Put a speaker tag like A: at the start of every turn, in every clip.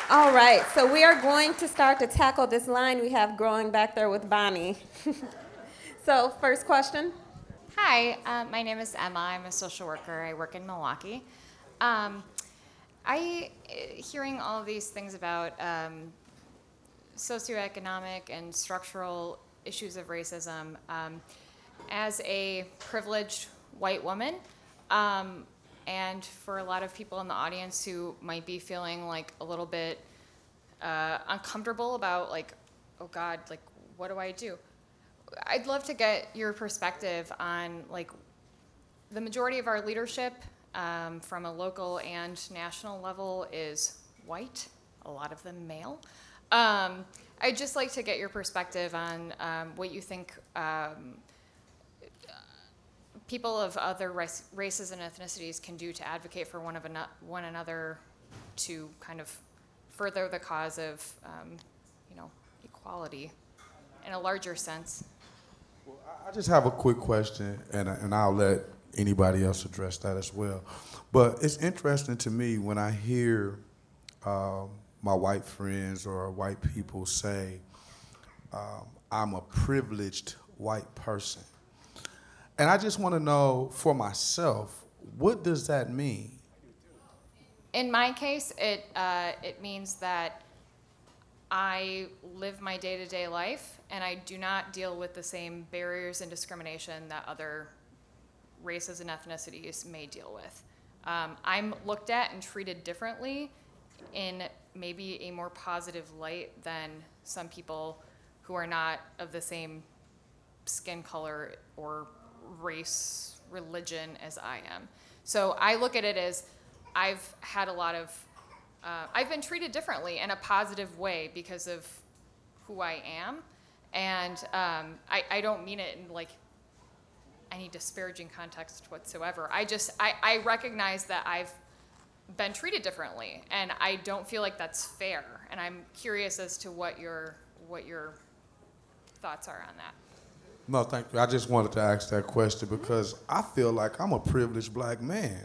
A: All right, so we are going to start to tackle this line we have growing back there with Bonnie. So, first question.
B: Hi, my name is Emma. I'm a social worker. I work in Milwaukee. Hearing all of these things about socioeconomic and structural issues of racism, as a privileged white woman, and for a lot of people in the audience who might be feeling like a little bit uncomfortable about like, oh God, like what do I do? I'd love to get your perspective on like the majority of our leadership from a local and national level is white, a lot of them male. I'd just like to get your perspective on what you think people of other races and ethnicities can do to advocate for one another to kind of further the cause of equality in a larger sense.
C: Well, I just have a quick question, and I'll let anybody else address that as well. But it's interesting to me when I hear my white friends or white people say, I'm a privileged white person. And I just want to know for myself, what does that mean?
B: In my case, it means that I live my day-to-day life, and I do not deal with the same barriers and discrimination that other races and ethnicities may deal with. I'm looked at and treated differently in maybe a more positive light than some people who are not of the same skin color or race, religion as I am. So I look at it as I've been treated differently in a positive way because of who I am. And I don't mean it in like any disparaging context whatsoever. I recognize that I've been treated differently, and I don't feel like that's fair. And I'm curious as to what your thoughts are on that.
C: No, thank you. I just wanted to ask that question because I feel like I'm a privileged black man.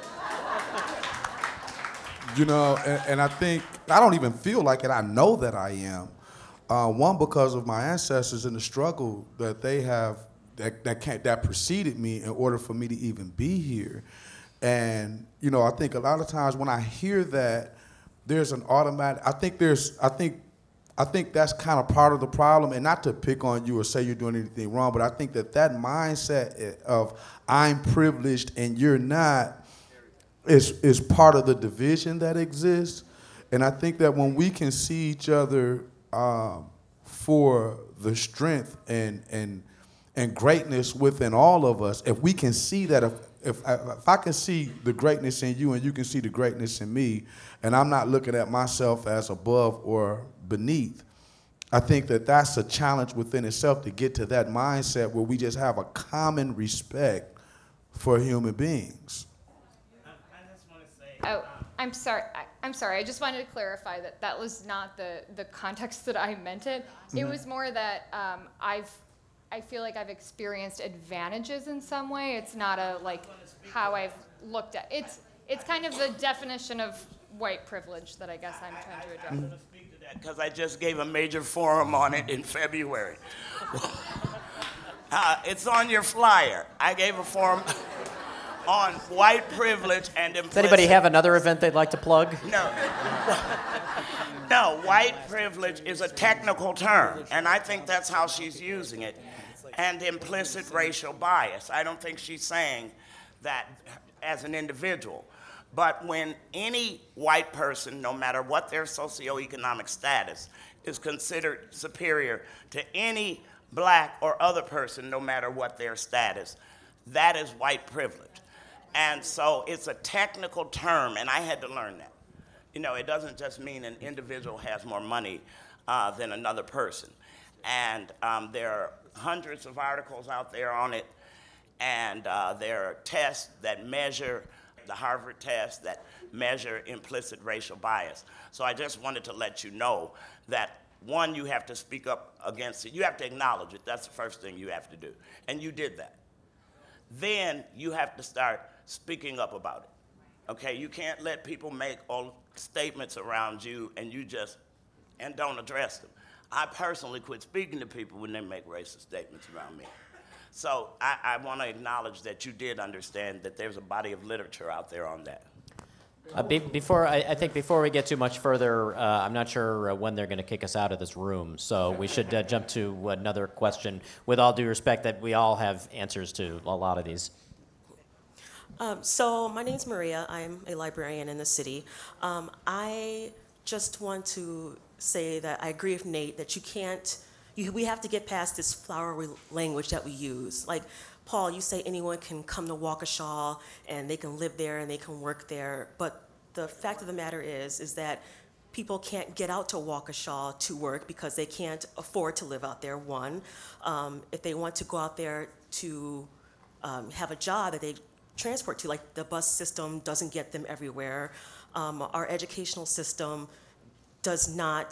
C: You know, and I think, I don't even feel like it, I know that I am. One, because of my ancestors and the struggle that they have, that preceded me in order for me to even be here. And, you know, I think a lot of times when I hear that, there's an automatic, I think that's kind of part of the problem, and not to pick on you or say you're doing anything wrong, but I think that mindset of I'm privileged and you're not is part of the division that exists. And I think that when we can see each other for the strength and greatness within all of us, if we can see that, if I can see the greatness in you and you can see the greatness in me, and I'm not looking at myself as above or beneath, I think that that's a challenge within itself to get to that mindset where we just have a common respect for human beings.
B: Oh, I'm sorry. I'm sorry. I just wanted to clarify that that was not the context that I meant it. It was more that I feel like I've experienced advantages in some way. It's not how I've looked at it. It's kind of the definition of white privilege that I guess I'm trying to address.
D: I'm going to speak to that because I just gave a major forum on it in February. It's on your flyer. I gave a forum on white privilege and implicit.
E: Does anybody have another event they'd like to plug?
D: No. No, white privilege is a technical term, and I think that's how she's using it. And implicit racial bias. I don't think she's saying that as an individual. But when any white person, no matter what their socioeconomic status, is considered superior to any black or other person, no matter what their status, that is white privilege. And so it's a technical term, and I had to learn that. You know, it doesn't just mean an individual has more money than another person. And there are hundreds of articles out there on it, and there are tests that measure, the Harvard test, that measure implicit racial bias. So I just wanted to let you know that, one, you have to speak up against it. You have to acknowledge it. That's the first thing you have to do. And you did that. Then you have to start speaking up about it. Okay, you can't let people make all statements around you and and don't address them. I personally quit speaking to people when they make racist statements around me. So I want to acknowledge that you did understand that there's a body of literature out there on that.
E: I think before we get too much further, I'm not sure when they're going to kick us out of this room, so we should jump to another question. With all due respect, that we all have answers to a lot of these.
F: So my name's Maria. I'm a librarian in the city. I just want to say that I agree with Nate that we have to get past this flowery language that we use. Like, Paul, you say anyone can come to Waukesha and they can live there and they can work there, but the fact of the matter is that people can't get out to Waukesha to work because they can't afford to live out there, one. If they want to go out there to have a job that they transport to, like the bus system doesn't get them everywhere. Our educational system does not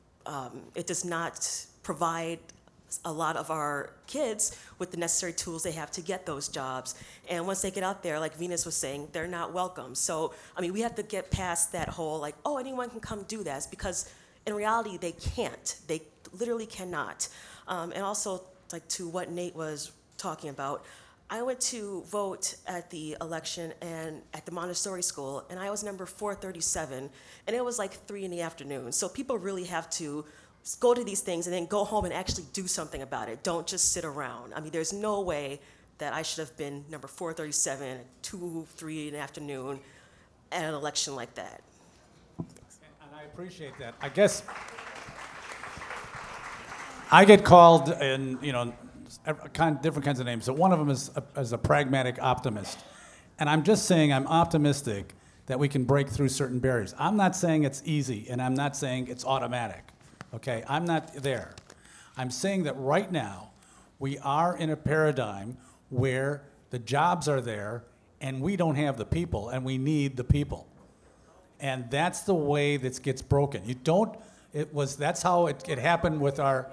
F: provide a lot of our kids with the necessary tools they have to get those jobs. And once they get out there, like Venus was saying, they're not welcome. So, I mean, we have to get past that whole, like, oh, anyone can come do that, because in reality, they can't. They literally cannot. And also, like, to what Nate was talking about, I went to vote at the election and at the Montessori school, and I was number 437, and it was like 3 in the afternoon. So people really have to go to these things and then go home and actually do something about it. Don't just sit around. I mean, there's no way that I should have been number 437 at 2, 3 in the afternoon at an election like that.
G: And I appreciate that. I guess I get called in, different kinds of names. So one of them is as a pragmatic optimist. And I'm just saying I'm optimistic that we can break through certain barriers. I'm not saying it's easy, and I'm not saying it's automatic. Okay, I'm not there. I'm saying that right now we are in a paradigm where the jobs are there and we don't have the people, and we need the people. And that's the way this gets broken. That's how it happened with our,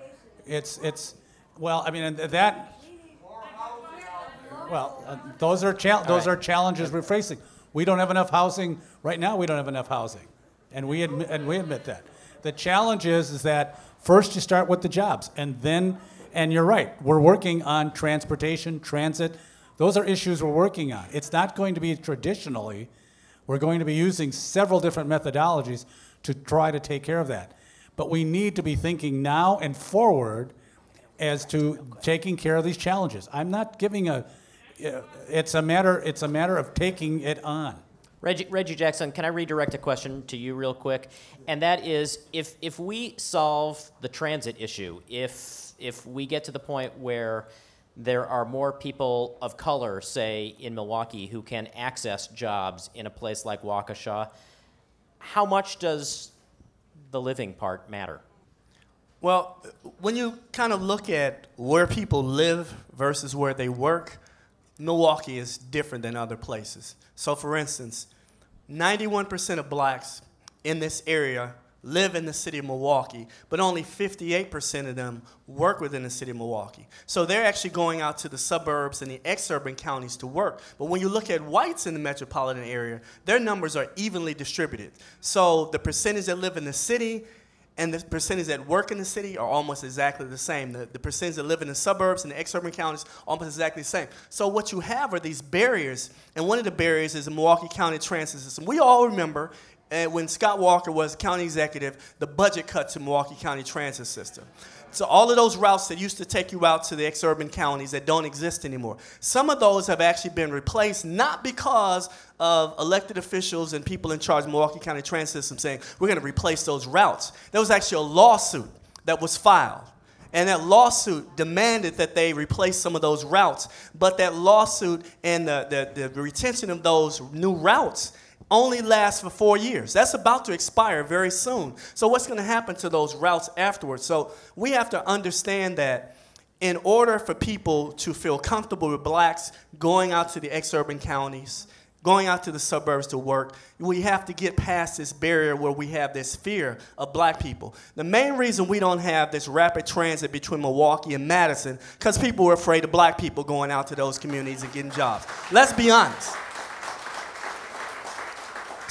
G: those are challenges we're facing. We don't have enough housing. Right now we don't have enough housing. And we admit that. The challenge is that first you start with the jobs, and you're right, we're working on transportation, transit. Those are issues we're working on. It's not going to be traditionally. We're going to be using several different methodologies to try to take care of that. But we need to be thinking now and forward as to taking care of these challenges. I'm not giving it's a matter of taking it on.
E: Reggie Jackson, can I redirect a question to you real quick? And that is, if we solve the transit issue, if we get to the point where there are more people of color, say, in Milwaukee who can access jobs in a place like Waukesha, how much does the living part matter?
H: Well, when you kind of look at where people live versus where they work, Milwaukee is different than other places. So, for instance, 91% of blacks in this area live in the city of Milwaukee, but only 58% of them work within the city of Milwaukee. So they're actually going out to the suburbs and the exurban counties to work. But when you look at whites in the metropolitan area, their numbers are evenly distributed. So the percentage that live in the city and the percentage that work in the city are almost exactly the same. The percentage that live in the suburbs and the exurban counties almost exactly the same. So what you have are these barriers, and one of the barriers is the Milwaukee County transit system. We all remember when Scott Walker was county executive, the budget cut to Milwaukee County transit system. So all of those routes that used to take you out to the exurban counties that don't exist anymore, some of those have actually been replaced, not because of elected officials and people in charge of Milwaukee County transit system saying, we're going to replace those routes. There was actually a lawsuit that was filed. And that lawsuit demanded that they replace some of those routes. But that lawsuit and the retention of those new routes only lasts for 4 years. That's about to expire very soon. So what's going to happen to those routes afterwards? So we have to understand that in order for people to feel comfortable with blacks going out to the exurban counties, going out to the suburbs to work, we have to get past this barrier where we have this fear of black people. The main reason we don't have this rapid transit between Milwaukee and Madison, because people are afraid of black people going out to those communities and getting jobs. Let's be honest.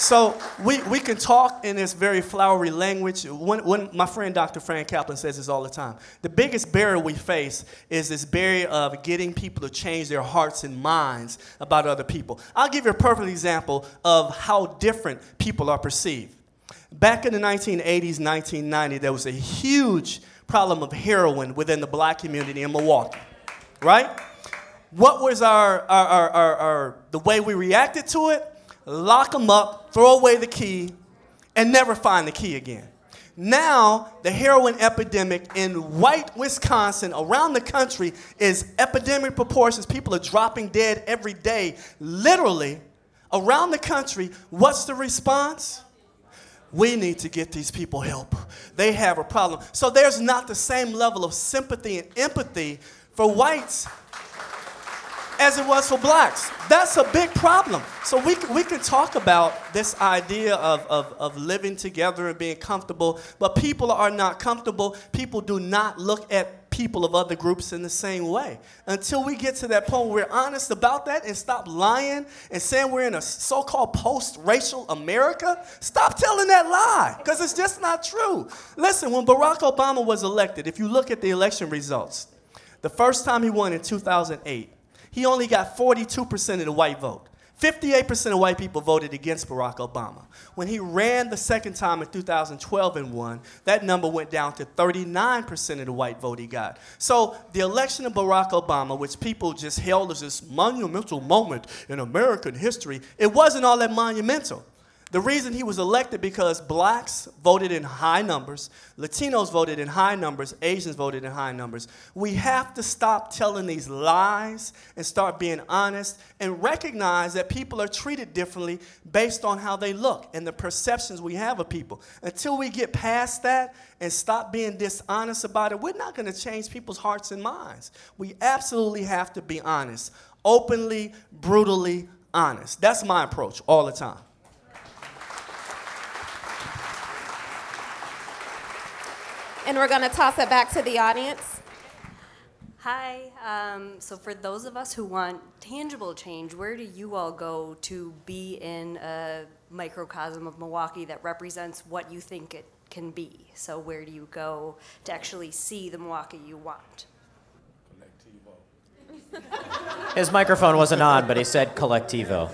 H: So we can talk in this very flowery language. When my friend Dr. Fran Kaplan says this all the time. The biggest barrier we face is this barrier of getting people to change their hearts and minds about other people. I'll give you a perfect example of how different people are perceived. Back in the 1980s, 1990, there was a huge problem of heroin within the black community in Milwaukee, right? What was the way we reacted to it? Lock them up, throw away the key, and never find the key again. Now, the heroin epidemic in white Wisconsin, around the country, is epidemic proportions. People are dropping dead every day, literally, around the country. What's the response? We need to get these people help. They have a problem. So there's not the same level of sympathy and empathy for whites as it was for blacks. That's a big problem. So we can talk about this idea of living together and being comfortable, but people are not comfortable. People do not look at people of other groups in the same way. Until we get to that point where we're honest about that and stop lying and saying we're in a so-called post-racial America, stop telling that lie, because it's just not true. Listen, when Barack Obama was elected, if you look at the election results, the first time he won in 2008, he only got 42% of the white vote. 58% of white people voted against Barack Obama. When he ran the second time in 2012 and won, that number went down to 39% of the white vote he got. So the election of Barack Obama, which people just hailed as this monumental moment in American history, it wasn't all that monumental. The reason he was elected because blacks voted in high numbers, Latinos voted in high numbers, Asians voted in high numbers. We have to stop telling these lies and start being honest and recognize that people are treated differently based on how they look and the perceptions we have of people. Until we get past that and stop being dishonest about it, we're not going to change people's hearts and minds. We absolutely have to be honest, openly, brutally honest. That's my approach all the time.
A: And we're going to toss it back to the audience.
I: Hi. So for those of us who want tangible change, where do you all go to be in a microcosm of Milwaukee that represents what you think it can be? So where do you go to actually see the Milwaukee you want?
E: His microphone wasn't on, but he said Collectivo.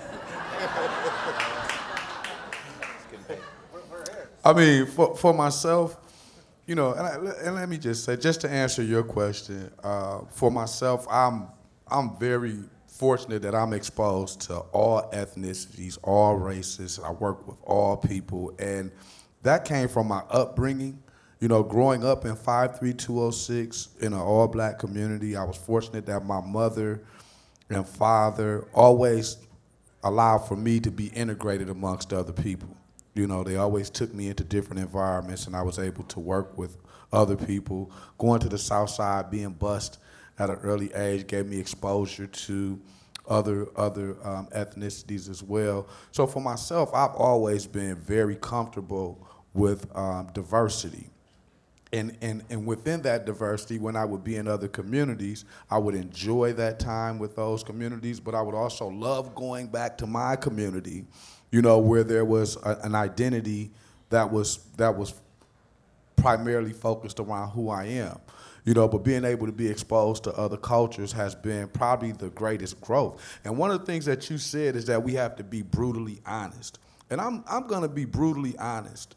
C: I mean, for myself, you know, and let me just say, just to answer your question, for myself, I'm very fortunate that I'm exposed to all ethnicities, all races. I work with all people, and that came from my upbringing. You know, growing up in 53206 in an all-black community, I was fortunate that my mother and father always allowed for me to be integrated amongst other people. You know, they always took me into different environments, and I was able to work with other people. Going to the South Side, being bused at an early age, gave me exposure to other ethnicities as well. So for myself, I've always been very comfortable with diversity. And within that diversity, when I would be in other communities, I would enjoy that time with those communities, but I would also love going back to my community, you know, where there was an identity that was primarily focused around who I am. You know, but being able to be exposed to other cultures has been probably the greatest growth. And one of the things that you said is that we have to be brutally honest. And I'm gonna be brutally honest.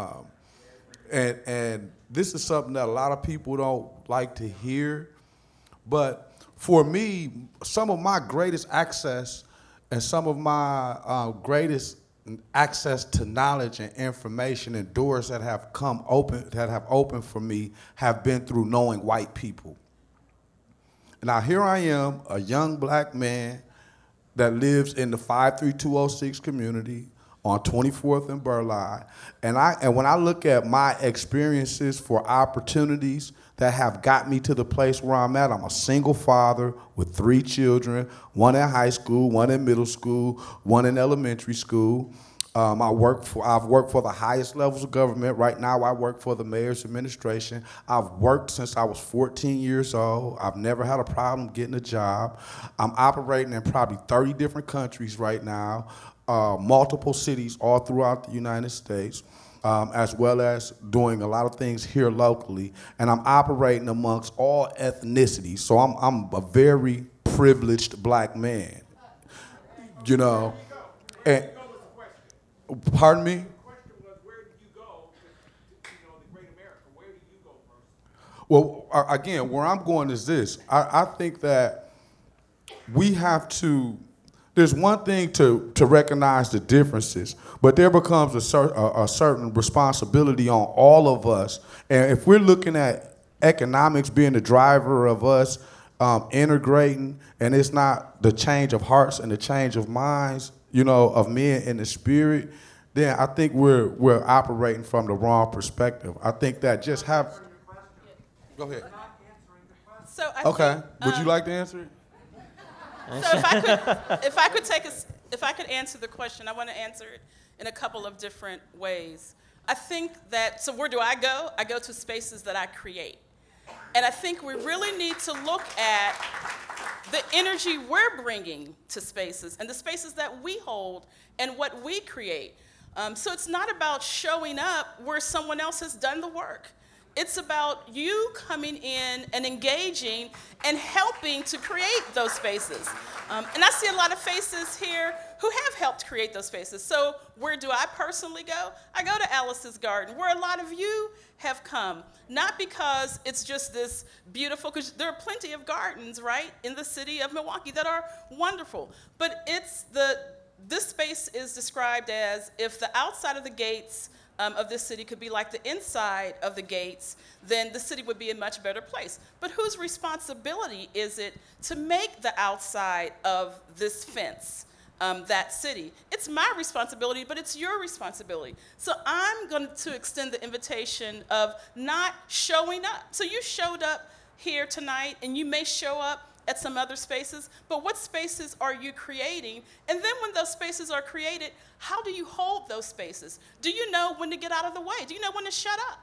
C: And this is something that a lot of people don't like to hear. But for me, some of my greatest access and some of my greatest access to knowledge and information and doors that have opened for me have been through knowing white people. Now here I am, a young black man that lives in the 53206 community on 24th and Burleigh, and when I look at my experiences for opportunities that have got me to the place where I'm at, I'm a single father with 3 children, one in high school, one in middle school, one in elementary school. I've worked for the highest levels of government. Right now, I work for the mayor's administration. I've worked since I was 14 years old. I've never had a problem getting a job. I'm operating in probably 30 different countries right now, multiple cities all throughout the United States, as well as doing a lot of things here locally. And I'm operating amongst all ethnicities. So I'm a very privileged black man, you know. And, pardon me? The question was, where did you go to the great America? Where did you go first? Well, again, where I'm going is this. I think that we have to, there's one thing to recognize the differences, but there becomes a certain responsibility on all of us. And if we're looking at economics being the driver of us integrating, and it's not the change of hearts and the change of minds, of men in the spirit, then I think we're operating from the wrong perspective. I think that just have. Go ahead.
J: So
C: okay. Would you like to answer it?
J: So if I could answer the question, I want to answer it in a couple of different ways. I think that, so where do I go? I go to spaces that I create. And I think we really need to look at the energy we're bringing to spaces and the spaces that we hold and what we create. So it's not about showing up where someone else has done the work. It's about you coming in and engaging and helping to create those spaces. And I see a lot of faces here who have helped create those spaces. So where do I personally go? I go to Alice's Garden, where a lot of you have come. Not because it's just this beautiful, because there are plenty of gardens, right, in the city of Milwaukee that are wonderful. But this space is described as if the outside of the gates of this city could be like the inside of the gates, then the city would be a much better place. But whose responsibility is it to make the outside of this fence that city? It's my responsibility, but it's your responsibility. So I'm going to extend the invitation of not showing up. So you showed up here tonight, and you may show up at some other spaces, but what spaces are you creating? And then when those spaces are created, how do you hold those spaces? Do you know when to get out of the way? Do you know when to shut up?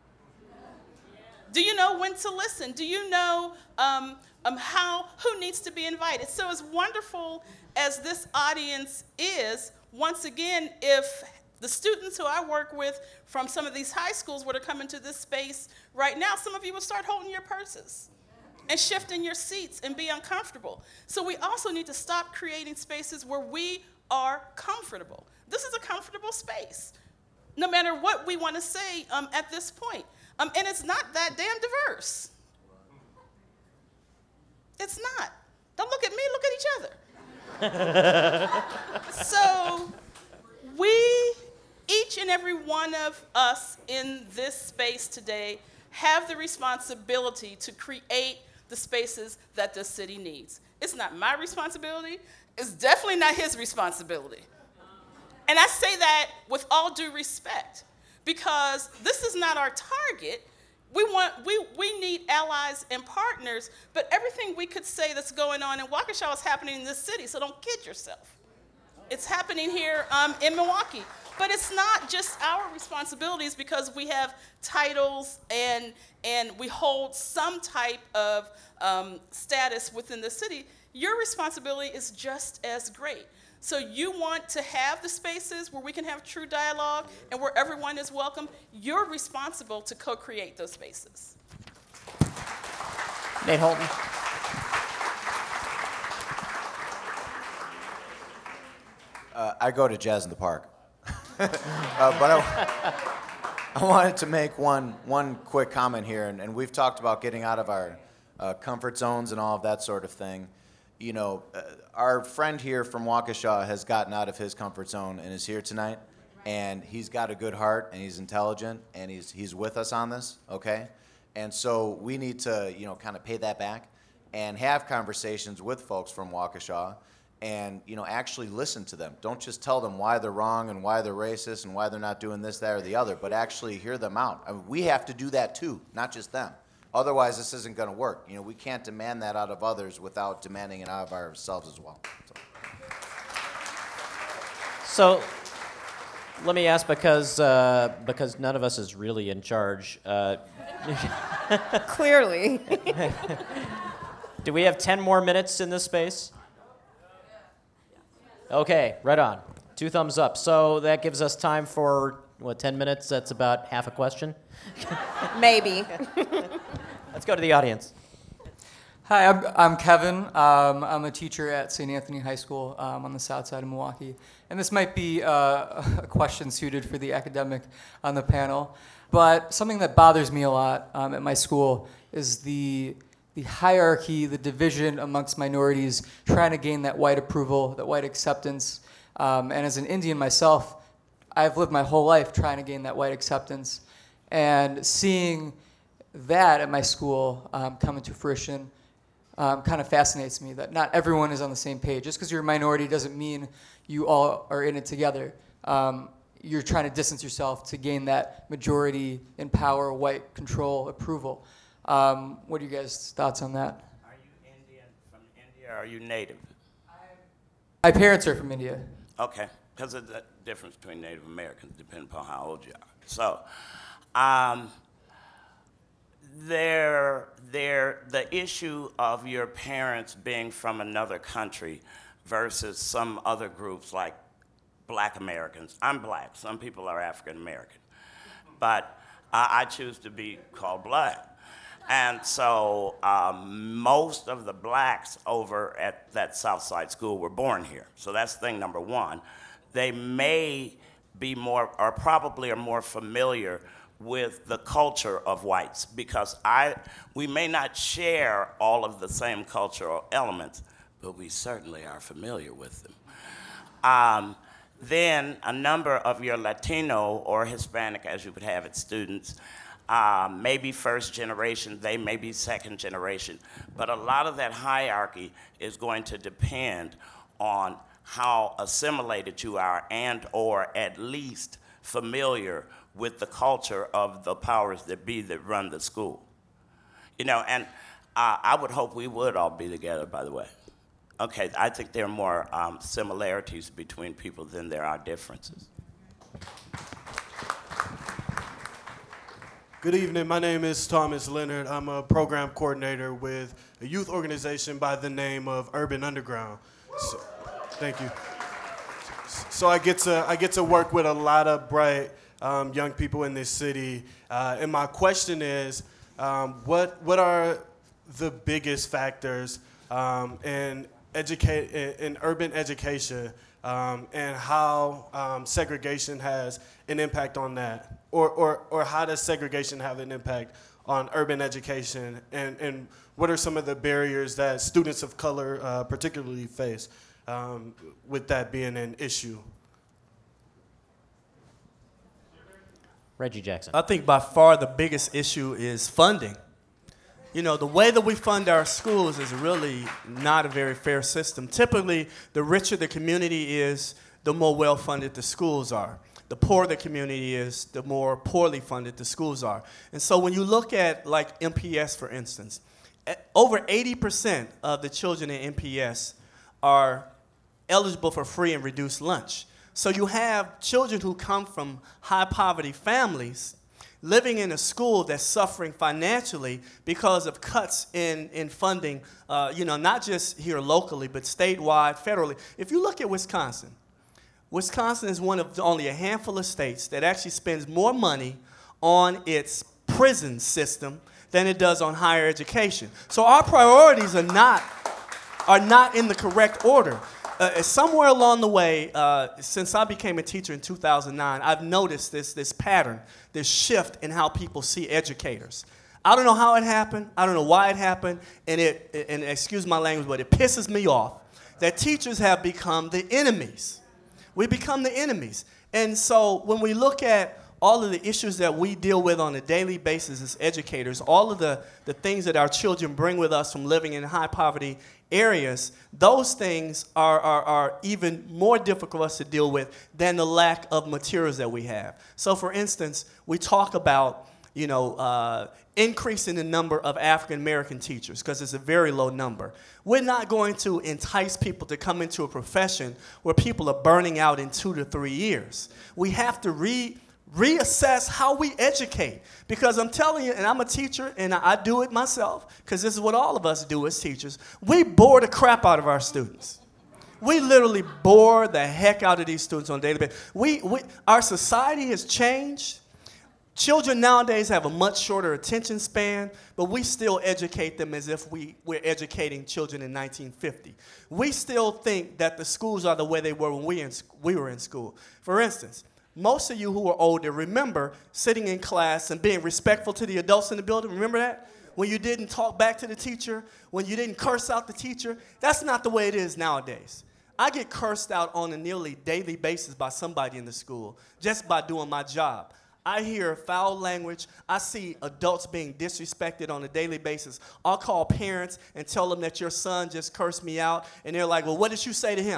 J: Do you know when to listen? Do you know who needs to be invited? So as wonderful as this audience is, once again, if the students who I work with from some of these high schools were to come into this space right now, some of you would start holding your purses and shifting your seats and be uncomfortable. So we also need to stop creating spaces where we are comfortable. This is a comfortable space, no matter what we want to say at this point. And it's not that damn diverse. It's not. Don't look at me, look at each other. So each and every one of us in this space today have the responsibility to create the spaces that this city needs. It's not my responsibility. It's definitely not his responsibility. And I say that with all due respect, because this is not our target. We need allies and partners, but everything we could say that's going on in Waukesha is happening in this city, so don't kid yourself. It's happening here in Milwaukee. But it's not just our responsibilities because we have titles and we hold some type of status within the city. Your responsibility is just as great. So you want to have the spaces where we can have true dialogue and where everyone is welcome. You're responsible to co-create those spaces.
E: Nate Holton.
K: I go to Jazz in the Park. But I wanted to make one quick comment here, and we've talked about getting out of our comfort zones and all of that sort of thing. You know, our friend here from Waukesha has gotten out of his comfort zone and is here tonight, and he's got a good heart, and he's intelligent, and he's with us on this, okay? And so we need to, kind of pay that back and have conversations with folks from Waukesha and, actually listen to them. Don't just tell them why they're wrong and why they're racist and why they're not doing this, that, or the other, but actually hear them out. I mean, we have to do that too, not just them. Otherwise, this isn't going to work. We can't demand that out of others without demanding it out of ourselves as well.
E: So Let me ask because none of us is really in charge.
A: Clearly.
E: Do we have 10 more minutes in this space? Okay, right on. 2 thumbs up. So that gives us time for, 10 minutes? That's about half a question?
A: Maybe.
E: Let's go to the audience.
L: Hi, I'm Kevin. I'm a teacher at St. Anthony High School on the south side of Milwaukee. And this might be a question suited for the academic on the panel. But something that bothers me a lot at my school is the hierarchy, the division amongst minorities, trying to gain that white approval, that white acceptance. And as an Indian myself, I've lived my whole life trying to gain that white acceptance. And seeing that at my school come into fruition kind of fascinates me, that not everyone is on the same page. Just because you're a minority doesn't mean you all are in it together. You're trying to distance yourself to gain that majority in power, white control, approval. What are you guys' thoughts on that?
D: Are you Indian from India or are you native?
L: My parents are from India.
D: Okay, because of the difference between Native Americans, depending upon how old you are. So, the issue of your parents being from another country versus some other groups like Black Americans. I'm Black. Some people are African American. But I choose to be called Black. And so most of the blacks over at that Southside school were born here. So that's thing number one. They may be more, or probably are more familiar with the culture of whites because we may not share all of the same cultural elements, but we certainly are familiar with them. Then a number of your Latino or Hispanic, as you would have it, students, maybe first generation, they may be second generation, but a lot of that hierarchy is going to depend on how assimilated you are and or at least familiar with the culture of the powers that be that run the school. You know, and I would hope we would all be together, by the way. Okay, I think there are more similarities between people than there are differences.
M: Good evening, my name is Thomas Leonard. I'm a program coordinator with a youth organization by the name of Urban Underground. So, thank you. So I get to work with a lot of bright young people in this city, and my question is, what are the biggest factors in urban education, and how segregation has an impact on that, or how does segregation have an impact on urban education, and what are some of the barriers that students of color particularly face with that being an issue?
E: Reggie Jackson.
H: I think by far the biggest issue is funding. You know, the way that we fund our schools is really not a very fair system. Typically, the richer the community is, the more well-funded the schools are. The poorer the community is, the more poorly funded the schools are. And so when you look at, like, MPS, for instance, over 80% of the children in MPS are eligible for free and reduced lunch. So you have children who come from high-poverty families living in a school that's suffering financially because of cuts in funding, not just here locally, but statewide, federally. If you look at Wisconsin, Wisconsin is one of only a handful of states that actually spends more money on its prison system than it does on higher education. So our priorities are not in the correct order. Somewhere along the way, since I became a teacher in 2009, I've noticed this pattern, this shift in how people see educators. I don't know how it happened. I don't know why it happened. And excuse my language, but it pisses me off that teachers have become the enemies. We become the enemies. And so when we look at all of the issues that we deal with on a daily basis as educators, all of the things that our children bring with us from living in high poverty areas, those things are even more difficult for us to deal with than the lack of materials that we have. So for instance, we talk about increasing the number of African American teachers, because it's a very low number. We're not going to entice people to come into a profession where people are burning out in 2 to 3 years. We have to reassess how we educate, because I'm telling you, and I'm a teacher, and I do it myself, because this is what all of us do as teachers. We bore the crap out of our students. We literally bore the heck out of these students on a daily basis. Our society has changed. Children nowadays have a much shorter attention span, but we still educate them as if we're educating children in 1950. We still think that the schools are the way they were when we were in school. For instance, most of you who are older remember sitting in class and being respectful to the adults in the building. Remember that? When you didn't talk back to the teacher, when you didn't curse out the teacher. That's not the way it is nowadays. I get cursed out on a nearly daily basis by somebody in the school just by doing my job. I hear foul language. I see adults being disrespected on a daily basis. I'll call parents and tell them that your son just cursed me out, and they're like, well, what did you say to him?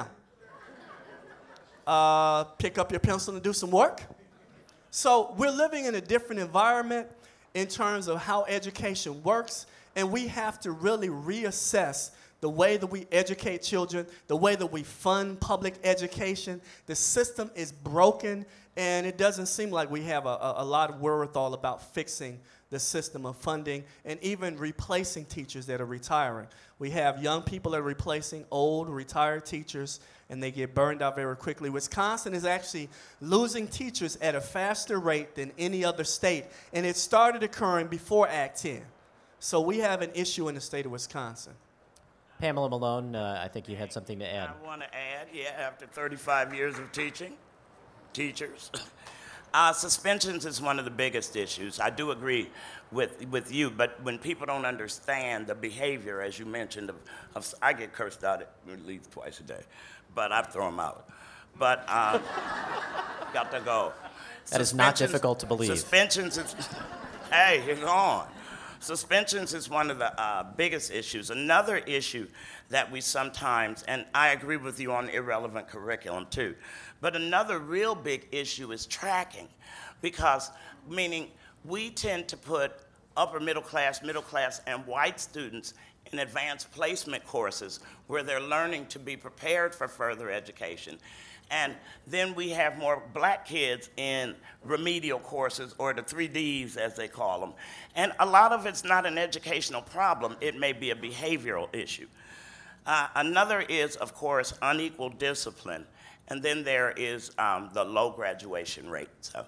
H: Pick up your pencil and do some work? So we're living in a different environment in terms of how education works, and we have to really reassess the way that we educate children, the way that we fund public education. The system is broken, and it doesn't seem like we have a lot of wherewithal about fixing the system of funding and even replacing teachers that are retiring. We have young people that are replacing old, retired teachers, and they get burned out very quickly. Wisconsin is actually losing teachers at a faster rate than any other state, and it started occurring before Act 10. So we have an issue in the state of Wisconsin.
E: Pamela Malone, I think you had something to add.
D: I want to add, after 35 years of teaching, teachers, suspensions is one of the biggest issues. I do agree with you, but when people don't understand the behavior, as you mentioned, I get cursed out at least twice a day, but I throw them out. But got to go.
E: That is not difficult to believe.
D: Suspensions is, hey, you're gone. Suspensions is one of the biggest issues. Another issue that we sometimes, and I agree with you on irrelevant curriculum too, but another real big issue is tracking, because meaning we tend to put upper middle class, and white students in advanced placement courses where they're learning to be prepared for further education. And then we have more black kids in remedial courses, or the 3Ds as they call them. And a lot of it's not an educational problem, it may be a behavioral issue. Another is, of course, unequal discipline. And then there is the low graduation rate. So.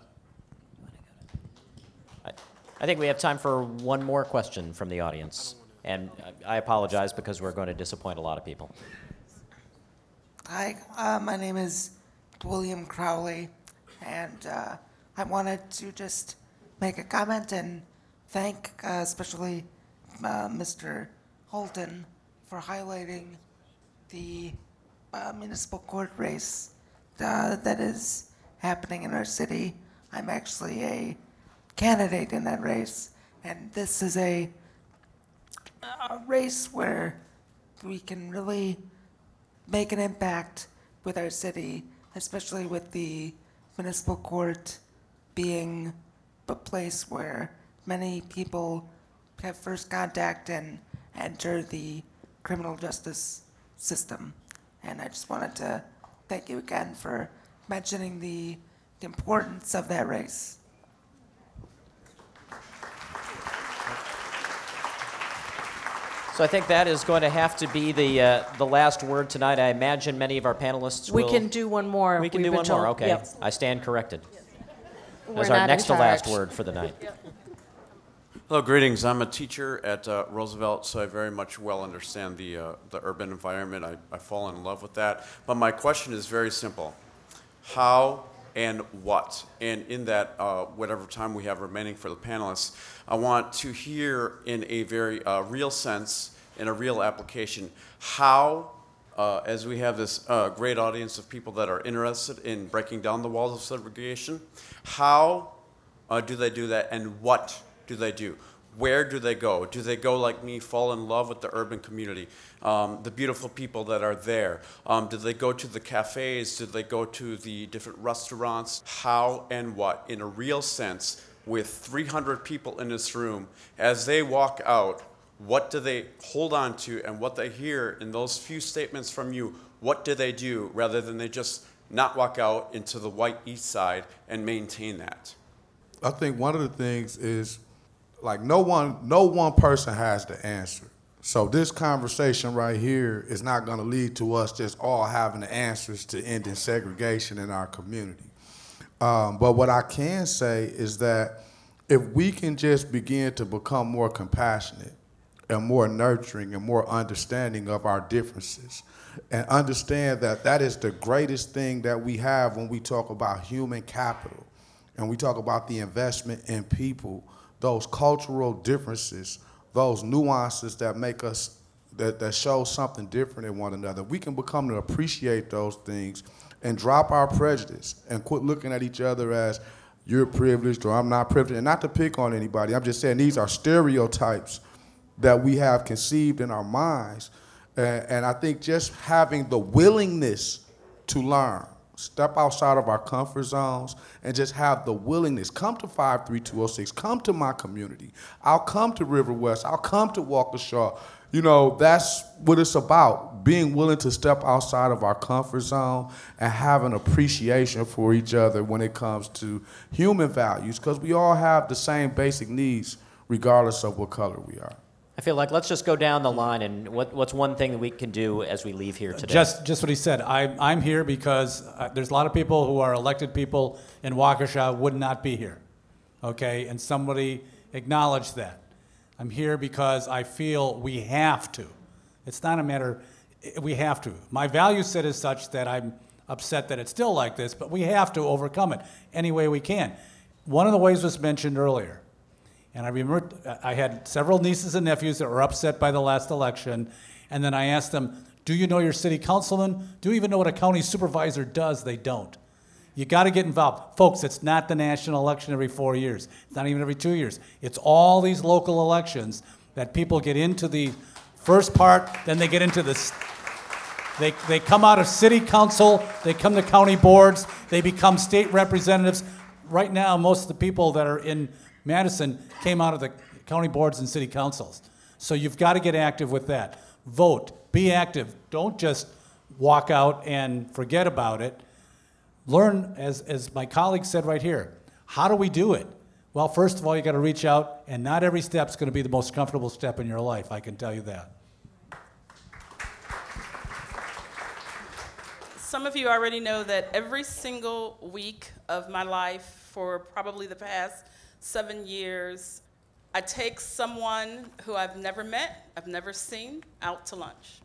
E: I think we have time for one more question from the audience. And I apologize because we're going to disappoint a lot of people.
N: Hi, my name is William Crowley, and I wanted to just make a comment and thank especially Mr. Holton for highlighting the municipal court race that is happening in our city. I'm actually a candidate in that race, and this is a race where we can really make an impact with our city, especially with the municipal court being a place where many people have first contact and enter the criminal justice system. And I just wanted to thank you again for mentioning the importance of that race.
E: So I think that is going to have to be the last word tonight. I imagine many of our panelists will...
O: We can do one more.
E: We can do one more, okay. Yep. I stand corrected. That's
O: We're
E: our
O: not
E: next to
O: in
E: last
O: charge.
E: word for the night.
P: Hello, greetings. I'm a teacher at Roosevelt, so I very much well understand the urban environment. I fall in love with that. But my question is very simple. How and what? And in that, whatever time we have remaining for the panelists, I want to hear in a very real sense, in a real application, how, as we have this great audience of people that are interested in breaking down the walls of segregation, how do they do that, and what do they do? Where do they go? Do they go like me, fall in love with the urban community, the beautiful people that are there? Do they go to the cafes? Do they go to the different restaurants? How and what, in a real sense, with 300 people in this room, as they walk out, what do they hold on to, and what they hear in those few statements from you, what do they do rather than they just not walk out into the white east side and maintain that?
C: I think one of the things is, like, no one person has the answer. So this conversation right here is not going to lead to us just all having the answers to ending segregation in our community. But what I can say is that if we can just begin to become more compassionate and more nurturing and more understanding of our differences, and understand that that is the greatest thing that we have when we talk about human capital and we talk about the investment in people, those cultural differences, those nuances that make us, that show something different in one another. We can become to appreciate those things and drop our prejudice and quit looking at each other as you're privileged or I'm not privileged. And not to pick on anybody, I'm just saying these are stereotypes that we have conceived in our minds. And I think just having the willingness to learn, step outside of our comfort zones, and just have the willingness. Come to 53206. Come to my community. I'll come to River West. I'll come to Waukesha. You know, that's what it's about, being willing to step outside of our comfort zone and have an appreciation for each other when it comes to human values, because we all have the same basic needs regardless of what color we are.
E: I feel like let's just go down the line, and what's one thing that we can do as we leave here today?
G: Just what he said. I'm here because there's a lot of people who are elected people in Waukesha would not be here, okay? And somebody acknowledged that. I'm here because I feel we have to. It's not a matter, we have to. My value set is such that I'm upset that it's still like this, but we have to overcome it any way we can. One of the ways was mentioned earlier. And I remember I had several nieces and nephews that were upset by the last election, and then I asked them, do you know your city councilman? Do you even know what a county supervisor does? They don't. You got to get involved. Folks, it's not the national election every 4 years. It's not even every 2 years. It's all these local elections that people get into the first part, then they get into the... They come out of city council, they come to county boards, they become state representatives. Right now, most of the people that are in Madison came out of the county boards and city councils. So you've got to get active with that. Vote, be active. Don't just walk out and forget about it. Learn, as my colleague said right here, how do we do it? Well, first of all, you got to reach out, and not every step's going to be the most comfortable step in your life, I can tell you that.
J: Some of you already know that every single week of my life for probably the past 7 years, I take someone who I've never met, I've never seen, out to lunch.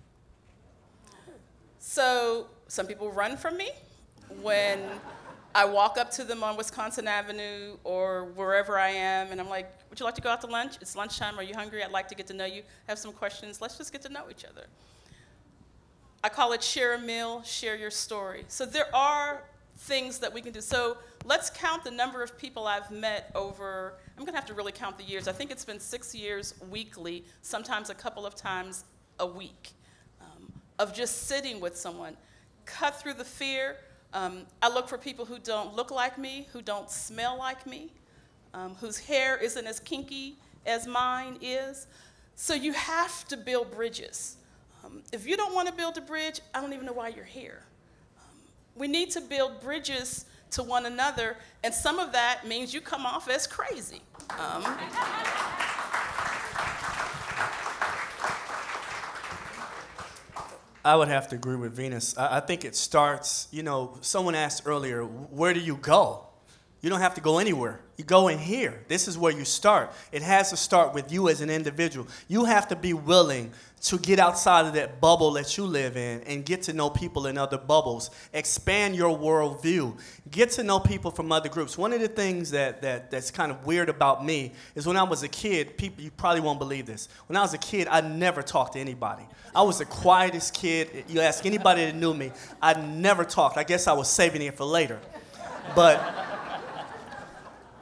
J: So some people run from me when I walk up to them on Wisconsin Avenue or wherever I am, and I'm like, would you like to go out to lunch? It's lunchtime, are you hungry? I'd like to get to know you, have some questions, let's just get to know each other. I call it share a meal, share your story. So there are things that we can do. So let's count the number of people I've met over, I'm gonna have to really count the years. I think it's been 6 years weekly, sometimes a couple of times a week, of just sitting with someone. Cut through the fear. I look for people who don't look like me, who don't smell like me, whose hair isn't as kinky as mine is. So you have to build bridges. If you don't want to build a bridge, I don't even know why you're here. We need to build bridges to one another, and some of that means you come off as crazy.
H: I would have to agree with Venus. I think it starts, someone asked earlier, where do you go? You don't have to go anywhere. You go in here. This is where you start. It has to start with you as an individual. You have to be willing to get outside of that bubble that you live in and get to know people in other bubbles. Expand your worldview. Get to know people from other groups. One of the things that's kind of weird about me is when I was a kid, you probably won't believe this. When I was a kid, I never talked to anybody. I was the quietest kid. You ask anybody that knew me, I never talked. I guess I was saving it for later. But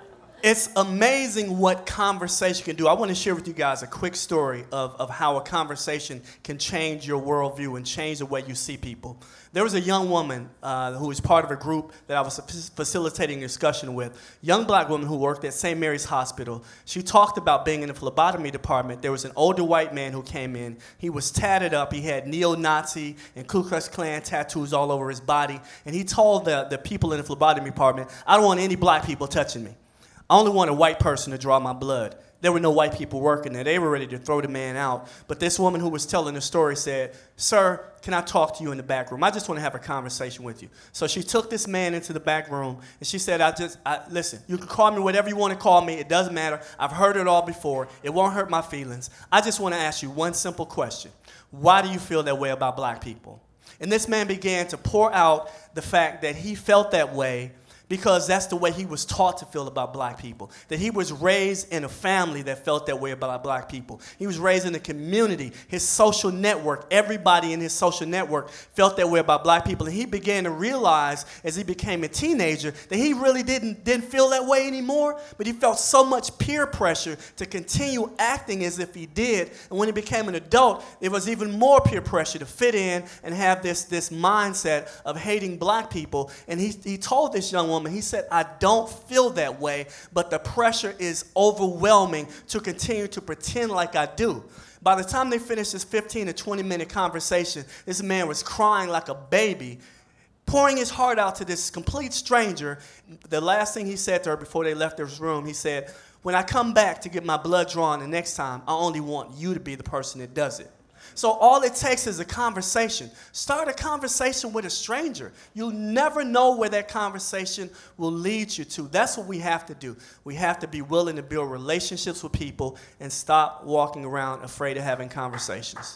H: It's amazing what conversation can do. I want to share with you guys a quick story of how a conversation can change your worldview and change the way you see people. There was a young woman who was part of a group that I was facilitating a discussion with, young black woman who worked at St. Mary's Hospital. She talked about being in the phlebotomy department. There was an older white man who came in. He was tatted up. He had neo-Nazi and Ku Klux Klan tattoos all over his body. And he told the people in the phlebotomy department, I don't want any black people touching me. I only want a white person to draw my blood. There were no white people working there. They were ready to throw the man out. But this woman who was telling the story said, sir, can I talk to you in the back room? I just want to have a conversation with you. So she took this man into the back room, and she said, listen, you can call me whatever you want to call me. It doesn't matter. I've heard it all before. It won't hurt my feelings. I just want to ask you one simple question. Why do you feel that way about black people? And this man began to pour out the fact that he felt that way because that's the way he was taught to feel about black people. That he was raised in a family that felt that way about black people. He was raised in a community, his social network, everybody in his social network felt that way about black people. And he began to realize as he became a teenager that he really didn't feel that way anymore, but he felt so much peer pressure to continue acting as if he did. And when he became an adult, there was even more peer pressure to fit in and have this mindset of hating black people. And he told this young woman, he said, I don't feel that way, but the pressure is overwhelming to continue to pretend like I do. By the time they finished this 15 to 20-minute conversation, this man was crying like a baby, pouring his heart out to this complete stranger. The last thing he said to her before they left this room, he said, when I come back to get my blood drawn the next time, I only want you to be the person that does it. So all it takes is a conversation. Start a conversation with a stranger. You'll never know where that conversation will lead you to. That's what we have to do. We have to be willing to build relationships with people and stop walking around afraid of having conversations.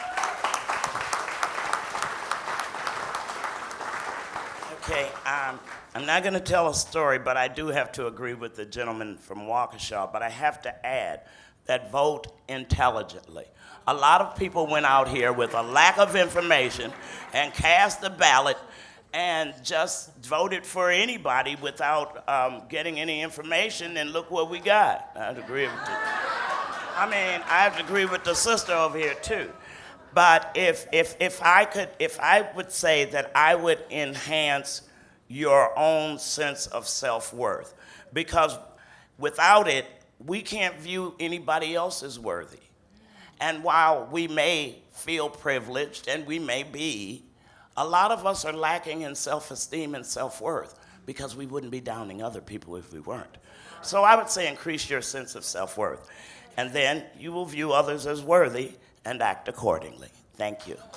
D: Okay, I'm not going to tell a story, but I do have to agree with the gentleman from Waukesha, but I have to add that vote intelligently. A lot of people went out here with a lack of information and cast the ballot and just voted for anybody without getting any information, and look what we got. I'd agree with I have to agree with the sister over here too. But if I would say that I would enhance your own sense of self-worth, because without it, we can't view anybody else as worthy. And while we may feel privileged, and we may be, a lot of us are lacking in self-esteem and self-worth because we wouldn't be downing other people if we weren't. So I would say increase your sense of self-worth, and then you will view others as worthy and act accordingly. Thank you.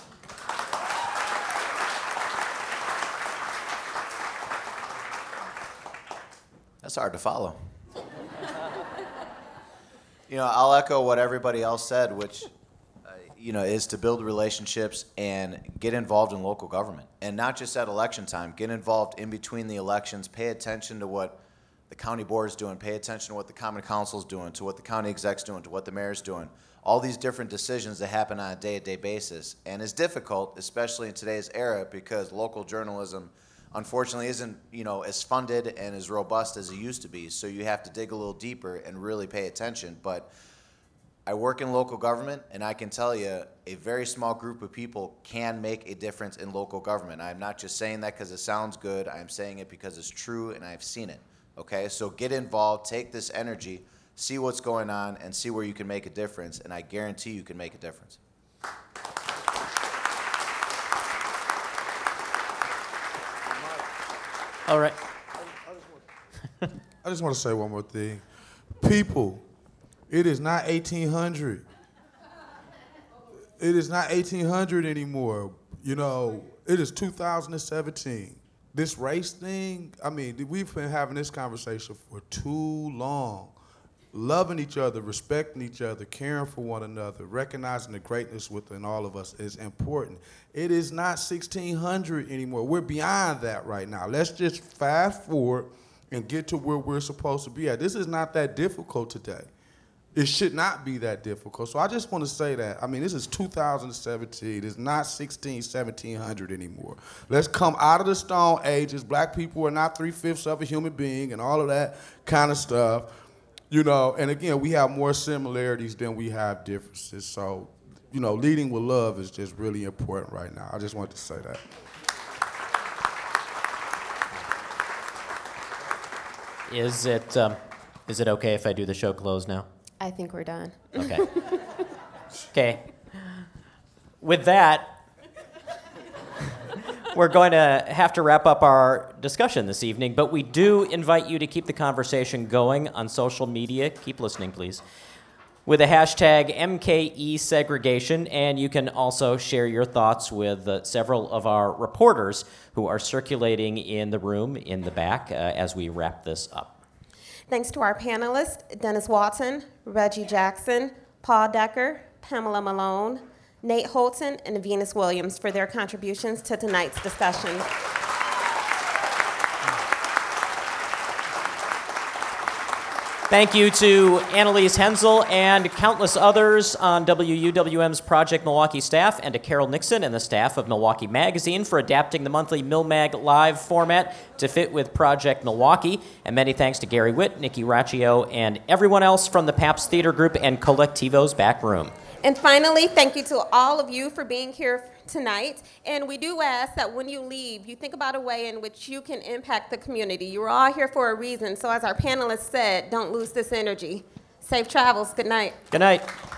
K: That's hard to follow. I'll echo what everybody else said, which, is to build relationships and get involved in local government. And not just at election time. Get involved in between the elections. Pay attention to what the county board is doing. Pay attention to what the common council is doing, to what the county exec's doing, to what the mayor's doing. All these different decisions that happen on a day-to-day basis. And it's difficult, especially in today's era, because local journalism unfortunately isn't, as funded and as robust as it used to be. So you have to dig a little deeper and really pay attention. But I work in local government, and I can tell you a very small group of people can make a difference in local government. I'm not just saying that because it sounds good. I'm saying it because it's true, and I've seen it. Okay, so get involved, take this energy, see what's going on, and see where you can make a difference, and I guarantee you can make a difference.
E: All right.
C: I just want to say one more thing. People, it is not 1800. It is not 1800 anymore. It is 2017. This race thing, we've been having this conversation for too long. Loving each other, respecting each other, caring for one another, recognizing the greatness within all of us is important. It is not 1600 anymore. We're beyond that right now. Let's just fast forward and get to where we're supposed to be at. This is not that difficult today. it should not be that difficult. So I just want to say that. I mean, this is 2017. It's not 1700 anymore. Let's come out of the Stone Ages. Black people are not 3/5 of a human being and all of that kind of stuff. You know, and again, we have more similarities than we have differences. So, you know, leading with love is just really important right now. I just wanted to say that.
E: Is it okay if I do the show close now?
A: I think we're done.
E: Okay. Okay. With that, we're going to have to wrap up our discussion this evening, but we do invite you to keep the conversation going on social media. Keep listening, please. With the hashtag MKESegregation, and you can also share your thoughts with several of our reporters who are circulating in the room in the back as we wrap this up.
A: Thanks to our panelists, Dennis Walton, Reggie Jackson, Paul Decker, Pamela Malone, Nate Holton, and Venus Williams for their contributions to tonight's discussion.
E: Thank you to Annalise Hensel and countless others on WUWM's Project Milwaukee staff, and to Carol Nixon and the staff of Milwaukee Magazine for adapting the monthly MilMag Live format to fit with Project Milwaukee. And many thanks to Gary Witt, Nikki Raccio, and everyone else from the Pabst Theater Group and Collectivo's back room.
A: And finally, thank you to all of you for being here tonight. And we do ask that when you leave, you think about a way in which you can impact the community. You are all here for a reason. So as our panelists said, don't lose this energy. Safe travels. Good night.
E: Good night.